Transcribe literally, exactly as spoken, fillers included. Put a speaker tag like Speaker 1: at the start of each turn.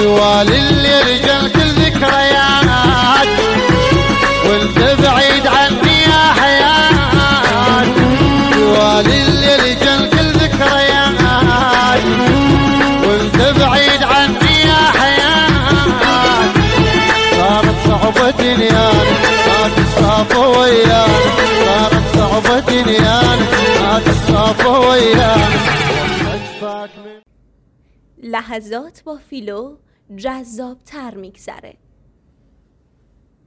Speaker 1: دوالي اللي رجال كل ذكريات وانت بعيد عني يا حياة. دوالي اللي رجال كل ذكريات وانت بعيد عني يا حياة. صارت صعبة دنيانا ما تصافى ويانا، صارت صعبة دنيانا ما تصافى ويانا.
Speaker 2: لحظات با فیلو جذاب تر میگذره.